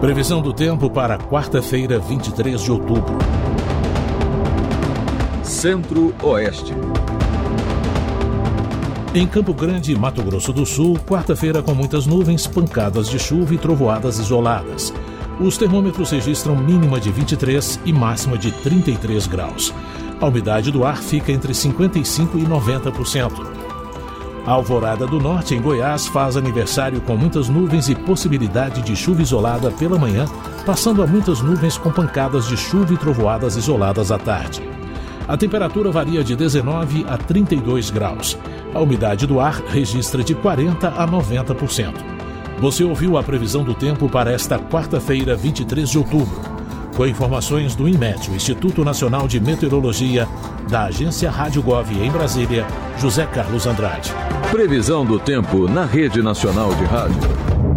Previsão do tempo para quarta-feira, 23 de outubro. Centro-Oeste. Em Campo Grande, Mato Grosso do Sul, quarta-feira com muitas nuvens, pancadas de chuva e trovoadas isoladas. Os termômetros registram mínima de 23 e máxima de 33 graus. A umidade do ar fica entre 55% e 90%. A Alvorada do Norte, em Goiás, faz aniversário com muitas nuvens e possibilidade de chuva isolada pela manhã, passando a muitas nuvens com pancadas de chuva e trovoadas isoladas à tarde. A temperatura varia de 19 a 32 graus. A umidade do ar registra de 40% a 90%. Você ouviu a previsão do tempo para esta quarta-feira, 23 de outubro. Com informações do INMET, o Instituto Nacional de Meteorologia, da agência Rádio Gov em Brasília, José Carlos Andrade. Previsão do tempo na Rede Nacional de Rádio.